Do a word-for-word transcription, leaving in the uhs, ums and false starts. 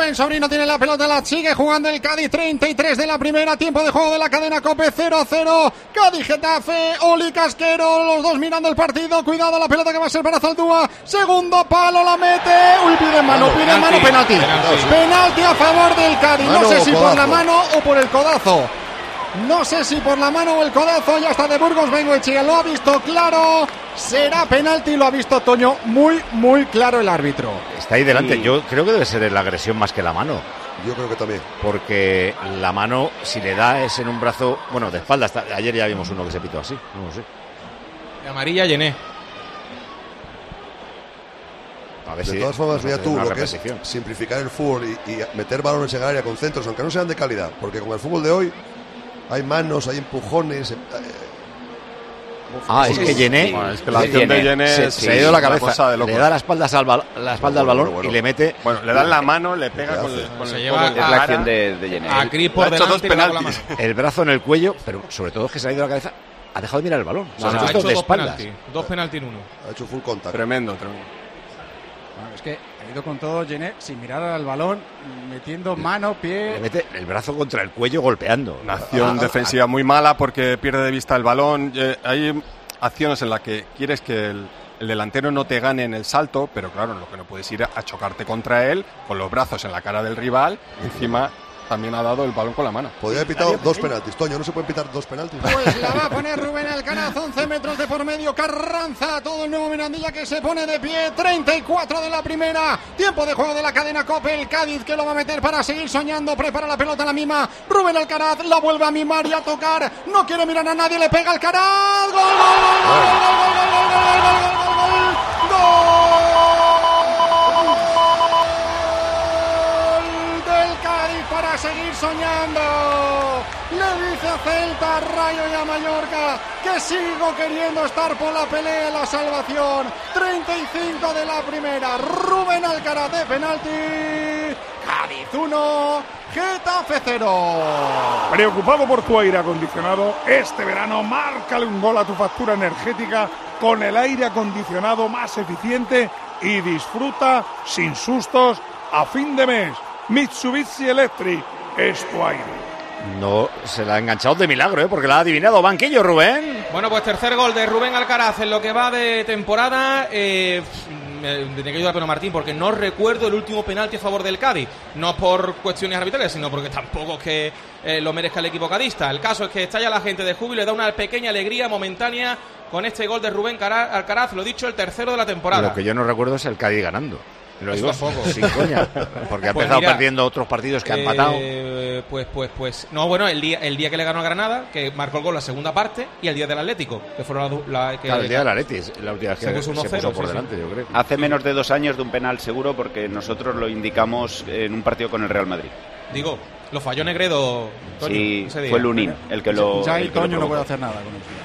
Rubén Sobrino tiene la pelota, la sigue jugando el Cádiz. Treinta y tres de la primera, tiempo de juego de la cadena COPE. Cero cero, Cádiz Getafe. Oli Casquero, los dos mirando el partido. Cuidado, la pelota que va a ser para Zaldúa. Segundo palo, la mete. Uy, pide mano, pide penalti, mano, penalti. Penalti. Penalti a favor del Cádiz. Mano, no sé si codazo. Por la mano o por el codazo. No sé si por la mano o el codazo. Ya está de Burgos Bengoechea, lo ha visto claro. Será penalti, lo ha visto Toño muy, muy claro el árbitro. Está ahí delante, sí. Yo creo que debe ser la agresión más que la mano. Yo creo que también. Porque la mano, si le da, es en un brazo, bueno, de espalda. Hasta, ayer ya vimos uno que se pitó así, no lo sé. De amarilla llené. A ver de si todas formas, mira tú, lo repetición. que es simplificar el fútbol y, y meter balones en el área con centros, aunque no sean de calidad. Porque con el fútbol de hoy hay manos, hay empujones. Eh, Ah, es que Llené, bueno, es que la acción de Llené se, sí, se ha ido la cabeza, de le da la espalda al, bal, la espalda al balón bueno, bueno. y le mete. Bueno, le dan la mano, le pega con, con se el lleva es la acción de, de Llené. A Cris por delante, dos la mano. El brazo en el cuello, pero sobre todo es que se ha ido la cabeza. Ha dejado de mirar el balón. No, no, ha hecho dos penaltis, dos penaltis en uno. Ha hecho full contact. Tremendo, tremendo. Bueno, es que ha ido con todo Llené sin mirar al balón, metiendo mano, pie. Le mete el brazo contra el cuello golpeando. Una acción ah, defensiva ah, muy mala porque pierde de vista el balón. Eh, hay acciones en las que quieres que el, el delantero no te gane en el salto, pero claro, lo que no puedes ir a, a chocarte contra él con los brazos en la cara del rival. Encima también ha dado el balón con la mano. Podría haber pitado dos penaltis. Toño, ¿no se pueden pitar dos penaltis? Pues la va a poner Rubén Alcaraz, once metros de por medio. Carranza, todo el nuevo Mirandilla que se pone de pie. treinta y cuatro de la primera. Tiempo de juego de la cadena COPE. El Cádiz que lo va a meter para seguir soñando. Prepara la pelota a la mima. Rubén Alcaraz la vuelve a mimar y a tocar. No quiere mirar a nadie. Le pega Alcaraz. ¡Gol, gol, gol, gol, gol, gol, gol, gol, gol, gol, gol, gol, gol! Para seguir soñando, le dice a Celta, Rayo y a Mallorca que sigo queriendo estar por la pelea en la salvación. Treinta y cinco de la primera, Rubén Alcaraz de penalti. Cádiz uno, Getafe cero. Preocupado por tu aire acondicionado, este verano márcale un gol a tu factura energética con el aire acondicionado más eficiente y disfruta sin sustos a fin de mes. Mitsubishi Electric es tu aire. No, se la ha enganchado de milagro, ¿eh? Porque la ha adivinado. Banquillo, Rubén. Bueno, pues tercer gol de Rubén Alcaraz en lo que va de temporada. Eh, me tiene que ayudar Pedro Martín porque no recuerdo el último penalti a favor del Cádiz. No por cuestiones arbitrales, sino porque tampoco es que eh, lo merezca el equipo cadista. El caso es que estalla la gente de júbilo, le da una pequeña alegría momentánea con este gol de Rubén Alcaraz. Lo dicho, el tercero de la temporada. Lo que yo no recuerdo es el Cádiz ganando. Lo digo tampoco. Sin coña, porque ha pues empezado mira, perdiendo otros partidos que eh, han matado. Pues, pues, pues, no, bueno, el día, el día que le ganó a Granada, que marcó el gol la segunda parte, y el día del Atlético, que fueron la, la que claro, el día del Atlético, la última vez que se puso, se puso por sí, delante, sí. yo creo. Hace menos de dos años de un penal seguro, porque nosotros lo indicamos en un partido con el Real Madrid. Digo, lo falló Negredo. Toño, sí, ese día. Fue Lunin el que lo. Ya el el que Toño lo no puede hacer nada con eso.